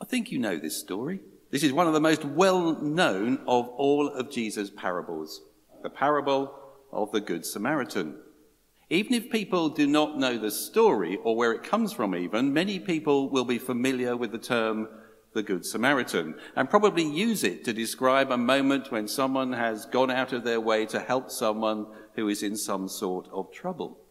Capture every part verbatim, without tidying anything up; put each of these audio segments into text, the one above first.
think you know this story. This is one of the most well-known of all of Jesus' parables, the parable of the Good Samaritan. Even if people do not know the story or where it comes from even, many people will be familiar with the term the Good Samaritan and probably use it to describe a moment when someone has gone out of their way to help someone who is in some sort of trouble.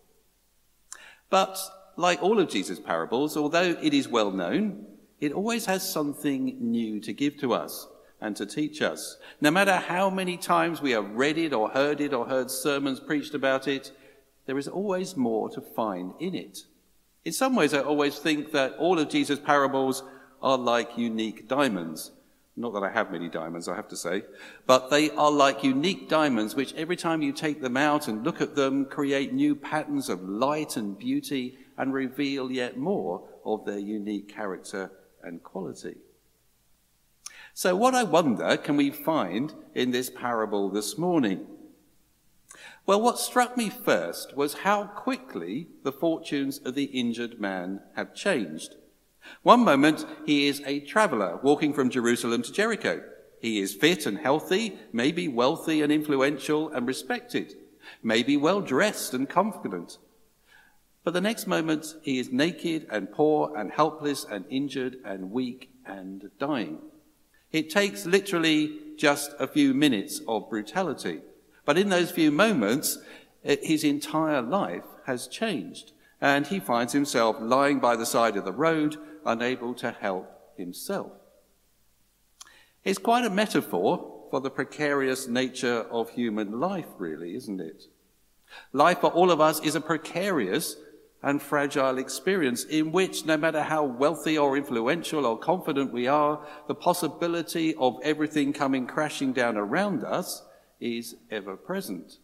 But like all of Jesus' parables, although it is well known, it always has something new to give to us and to teach us. No matter how many times we have read it or heard it or heard sermons preached about it, there is always more to find in it. In some ways, I always think that all of Jesus' parables are like unique diamonds. Not that I have many diamonds, I have to say, but they are like unique diamonds which every time you take them out and look at them, create new patterns of light and beauty and reveal yet more of their unique character and quality. So what, I wonder, can we find in this parable this morning? Well, what struck me first was how quickly the fortunes of the injured man have changed. One moment, he is a traveller walking from Jerusalem to Jericho. He is fit and healthy, maybe wealthy and influential and respected, maybe well-dressed and confident. But the next moment, he is naked and poor and helpless and injured and weak and dying. It takes literally just a few minutes of brutality. But in those few moments, his entire life has changed, and he finds himself lying by the side of the road, unable to help himself. It's quite a metaphor for the precarious nature of human life, really, isn't it? Life for all of us is a precarious and fragile experience in which, no matter how wealthy or influential or confident we are, the possibility of everything coming crashing down around us is ever present.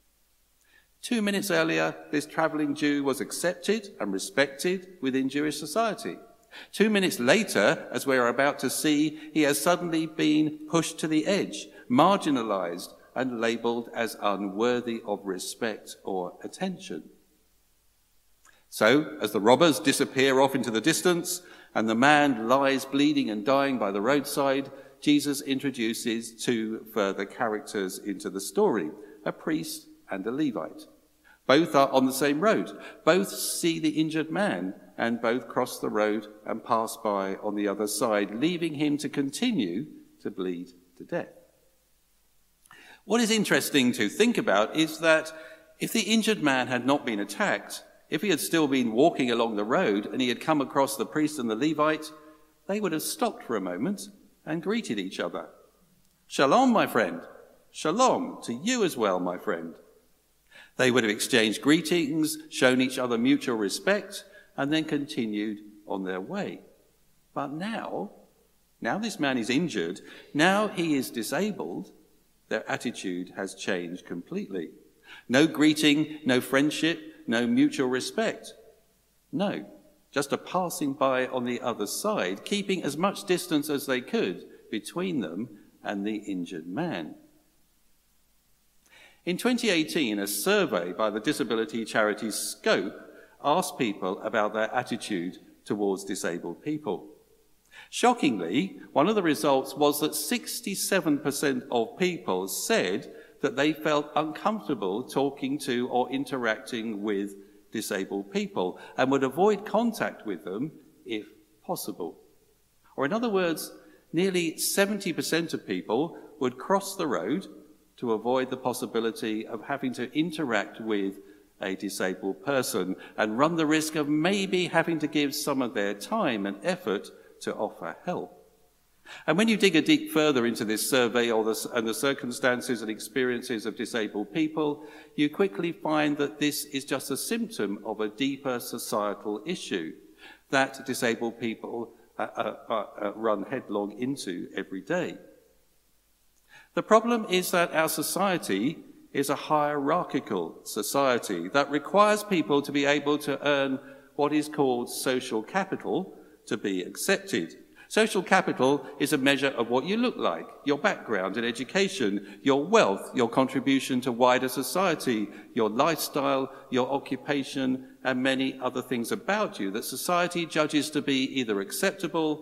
Two minutes earlier, this travelling Jew was accepted and respected within Jewish society. Two minutes later, as we're about to see, he has suddenly been pushed to the edge, marginalised and labelled as unworthy of respect or attention. So, as the robbers disappear off into the distance and the man lies bleeding and dying by the roadside, Jesus introduces two further characters into the story, a priest and a Levite. Both are on the same road. Both see the injured man and both cross the road and pass by on the other side, leaving him to continue to bleed to death. What is interesting to think about is that if the injured man had not been attacked, if he had still been walking along the road and he had come across the priest and the Levite, they would have stopped for a moment and greeted each other. Shalom, my friend. Shalom to you as well, my friend. They would have exchanged greetings, shown each other mutual respect, and then continued on their way. But now, now this man is injured, now he is disabled, their attitude has changed completely. No greeting, no friendship, no mutual respect. No, just a passing by on the other side, keeping as much distance as they could between them and the injured man. In twenty eighteen, a survey by the disability charity Scope asked people about their attitude towards disabled people. Shockingly, one of the results was that sixty-seven percent of people said that they felt uncomfortable talking to or interacting with disabled people and would avoid contact with them if possible. Or in other words, nearly seventy percent of people would cross the road to avoid the possibility of having to interact with a disabled person and run the risk of maybe having to give some of their time and effort to offer help. And when you dig a deep further into this survey or the, and the circumstances and experiences of disabled people, you quickly find that this is just a symptom of a deeper societal issue that disabled people uh, uh, uh, run headlong into every day. The problem is that our society is a hierarchical society that requires people to be able to earn what is called social capital to be accepted. Social capital is a measure of what you look like, your background and education, your wealth, your contribution to wider society, your lifestyle, your occupation, and many other things about you that society judges to be either acceptable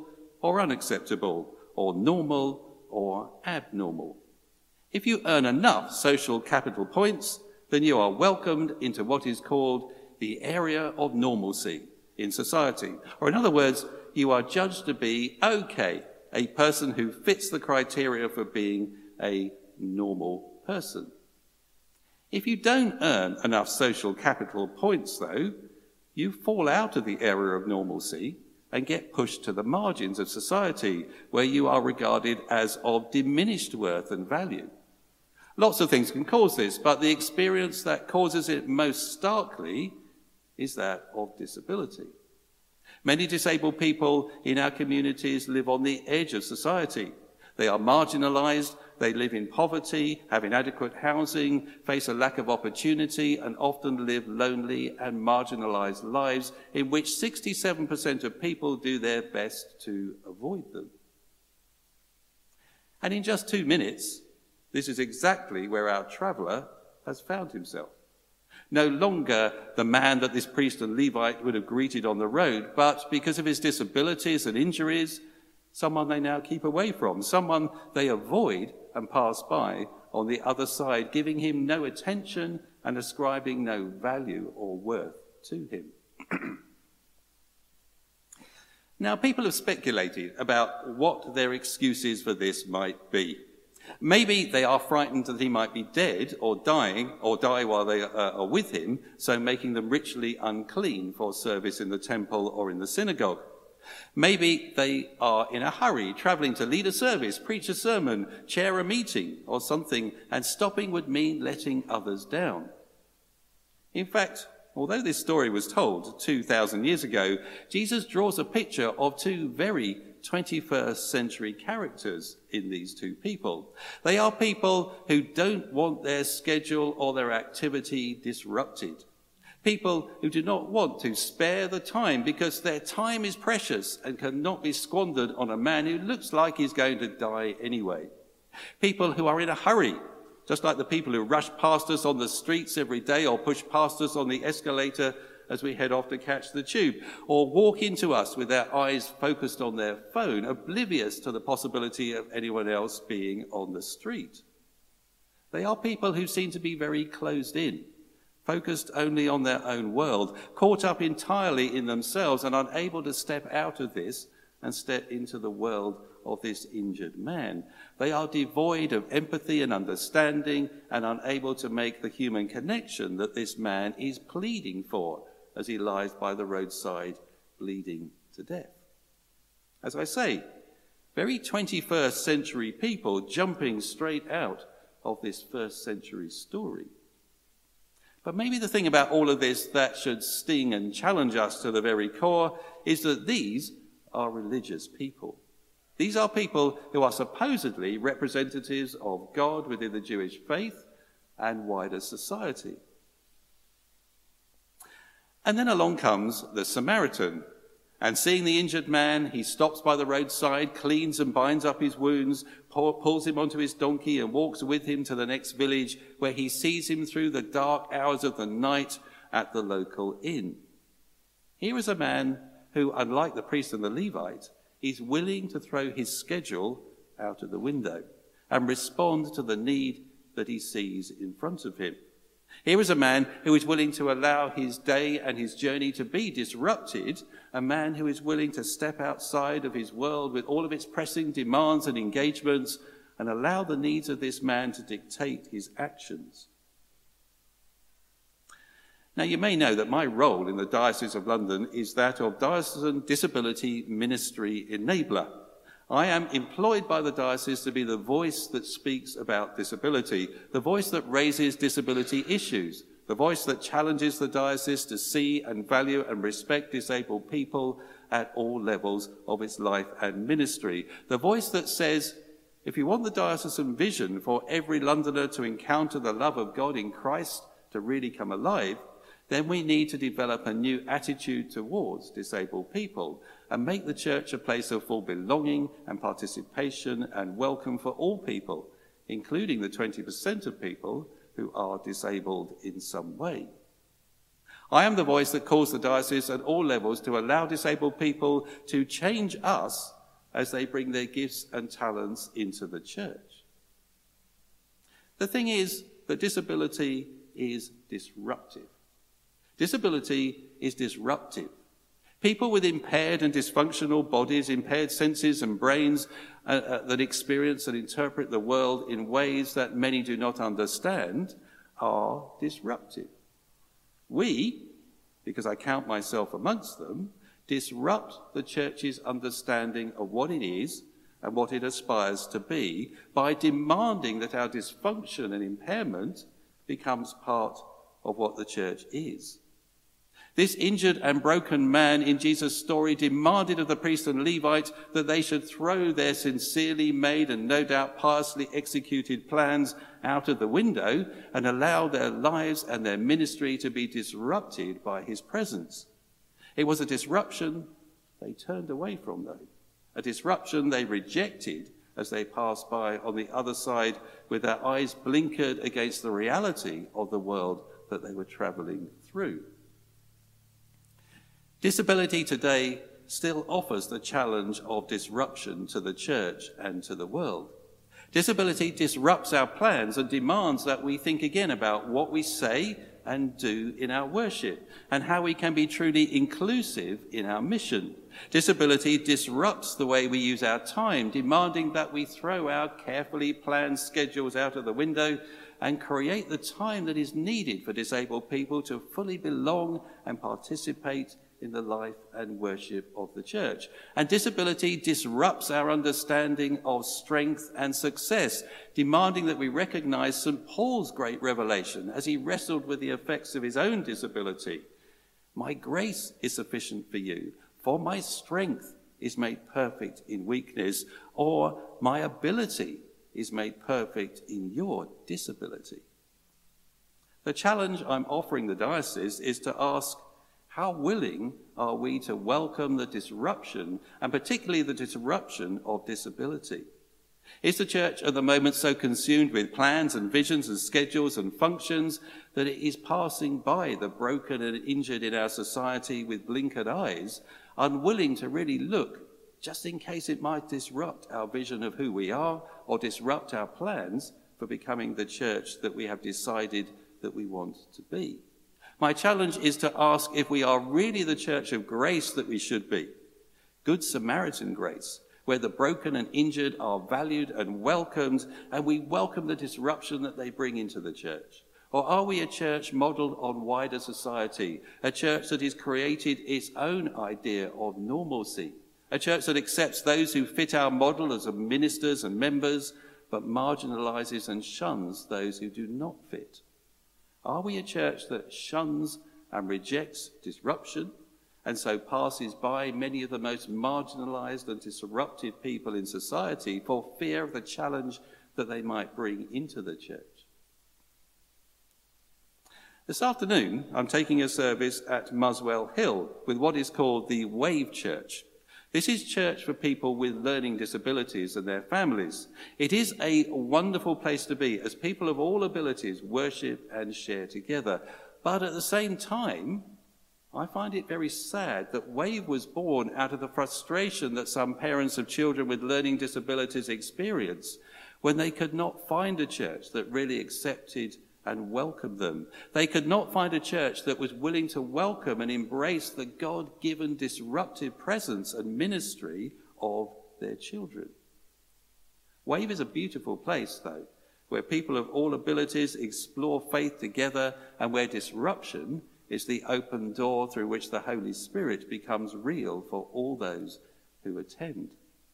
or unacceptable, or normal or abnormal. If you earn enough social capital points, then you are welcomed into what is called the area of normalcy in society. Or in other words, you are judged to be okay, a person who fits the criteria for being a normal person. If you don't earn enough social capital points, though, you fall out of the area of normalcy and get pushed to the margins of society, where you are regarded as of diminished worth and value. Lots of things can cause this, but the experience that causes it most starkly is that of disability. Many disabled people in our communities live on the edge of society. They are marginalised, they live in poverty, have inadequate housing, face a lack of opportunity, and often live lonely and marginalised lives in which sixty-seven percent of people do their best to avoid them. And in just two minutes, this is exactly where our traveller has found himself. No longer the man that this priest and Levite would have greeted on the road, but because of his disabilities and injuries, someone they now keep away from, someone they avoid and pass by on the other side, giving him no attention and ascribing no value or worth to him. Now, people have speculated about what their excuses for this might be. Maybe they are frightened that he might be dead or dying or die while they are with him, so making them ritually unclean for service in the temple or in the synagogue. Maybe they are in a hurry, travelling to lead a service, preach a sermon, chair a meeting or something, and stopping would mean letting others down. In fact, although this story was told two thousand years ago, Jesus draws a picture of two very twenty-first century characters in these two people. They are people who don't want their schedule or their activity disrupted. People who do not want to spare the time because their time is precious and cannot be squandered on a man who looks like he's going to die anyway. People who are in a hurry, just like the people who rush past us on the streets every day or push past us on the escalator as we head off to catch the tube, or walk into us with their eyes focused on their phone, oblivious to the possibility of anyone else being on the street. They are people who seem to be very closed in, focused only on their own world, caught up entirely in themselves and unable to step out of this and step into the world of this injured man. They are devoid of empathy and understanding and unable to make the human connection that this man is pleading for as he lies by the roadside bleeding to death. As I say, very twenty-first century people jumping straight out of this first century story. But maybe the thing about all of this that should sting and challenge us to the very core is that these are religious people. These are people who are supposedly representatives of God within the Jewish faith and wider society. And then along comes the Samaritan, and seeing the injured man, he stops by the roadside, cleans and binds up his wounds, pulls him onto his donkey and walks with him to the next village, where he sees him through the dark hours of the night at the local inn. Here is a man who, unlike the priest and the Levite, is willing to throw his schedule out of the window and respond to the need that he sees in front of him. Here is a man who is willing to allow his day and his journey to be disrupted, a man who is willing to step outside of his world with all of its pressing demands and engagements and allow the needs of this man to dictate his actions. Now, you may know that my role in the Diocese of London is that of Diocesan Disability Ministry Enabler. I am employed by the diocese to be the voice that speaks about disability, the voice that raises disability issues, the voice that challenges the diocese to see and value and respect disabled people at all levels of its life and ministry, the voice that says, if you want the diocesan vision for every Londoner to encounter the love of God in Christ to really come alive, then we need to develop a new attitude towards disabled people and make the church a place of full belonging and participation and welcome for all people, including the twenty percent of people who are disabled in some way. I am the voice that calls the diocese at all levels to allow disabled people to change us as they bring their gifts and talents into the church. The thing is that disability is disruptive. Disability is disruptive. People with impaired and dysfunctional bodies, impaired senses and brains uh, uh, that experience and interpret the world in ways that many do not understand are disruptive. We, because I count myself amongst them, disrupt the church's understanding of what it is and what it aspires to be by demanding that our dysfunction and impairment becomes part of what the church is. This injured and broken man in Jesus' story demanded of the priest and Levite that they should throw their sincerely made and no doubt piously executed plans out of the window and allow their lives and their ministry to be disrupted by his presence. It was a disruption they turned away from, though, a disruption they rejected as they passed by on the other side with their eyes blinkered against the reality of the world that they were travelling through. Disability today still offers the challenge of disruption to the church and to the world. Disability disrupts our plans and demands that we think again about what we say and do in our worship and how we can be truly inclusive in our mission. Disability disrupts the way we use our time, demanding that we throw our carefully planned schedules out of the window and create the time that is needed for disabled people to fully belong and participate in the life and worship of the church. And disability disrupts our understanding of strength and success, demanding that we recognize Saint Paul's great revelation as he wrestled with the effects of his own disability. My grace is sufficient for you, for my strength is made perfect in weakness, or my ability is made perfect in your disability. The challenge I'm offering the diocese is to ask, how willing are we to welcome the disruption, and particularly the disruption of disability? Is the church at the moment so consumed with plans and visions and schedules and functions that it is passing by the broken and injured in our society with blinkered eyes, unwilling to really look, just in case it might disrupt our vision of who we are or disrupt our plans for becoming the church that we have decided that we want to be? My challenge is to ask if we are really the church of grace that we should be, Good Samaritan grace, where the broken and injured are valued and welcomed, and we welcome the disruption that they bring into the church. Or are we a church modelled on wider society, a church that has created its own idea of normalcy, a church that accepts those who fit our model as ministers and members, but marginalises and shuns those who do not fit? Are we a church that shuns and rejects disruption and so passes by many of the most marginalised and disrupted people in society for fear of the challenge that they might bring into the church? This afternoon, I'm taking a service at Muswell Hill with what is called the Wave Church. This is church for people with learning disabilities and their families. It is a wonderful place to be as people of all abilities worship and share together. But at the same time, I find it very sad that Wave was born out of the frustration that some parents of children with learning disabilities experience when they could not find a church that really accepted and welcome them. They could not find a church that was willing to welcome and embrace the God-given disruptive presence and ministry of their children. Wave is a beautiful place, though, where people of all abilities explore faith together and where disruption is the open door through which the Holy Spirit becomes real for all those who attend.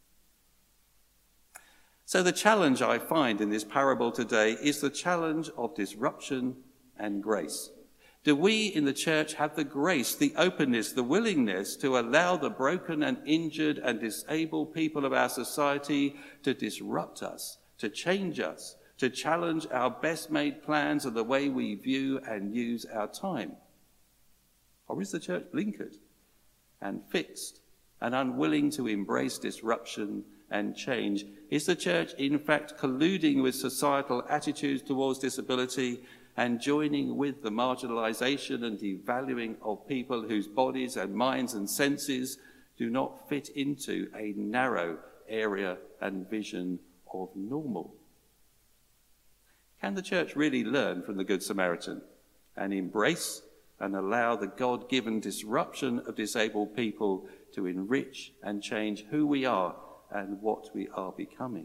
So the challenge I find in this parable today is the challenge of disruption and grace. Do we in the church have the grace, the openness, the willingness to allow the broken and injured and disabled people of our society to disrupt us, to change us, to challenge our best made plans and the way we view and use our time? Or is the church blinkered and fixed and unwilling to embrace disruption and change? Is the church, in fact, colluding with societal attitudes towards disability and joining with the marginalisation and devaluing of people whose bodies and minds and senses do not fit into a narrow area and vision of normal. Can the church really learn from the Good Samaritan and embrace and allow the God-given disruption of disabled people to enrich and change who we are and what we are becoming?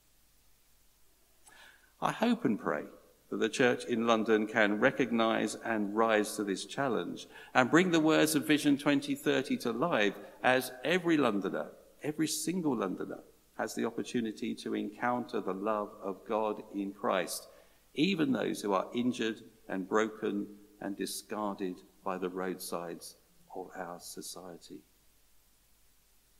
I hope and pray that the church in London can recognise and rise to this challenge and bring the words of Vision twenty thirty to life, as every Londoner, every single Londoner, has the opportunity to encounter the love of God in Christ, even those who are injured and broken and discarded by the roadsides of our society.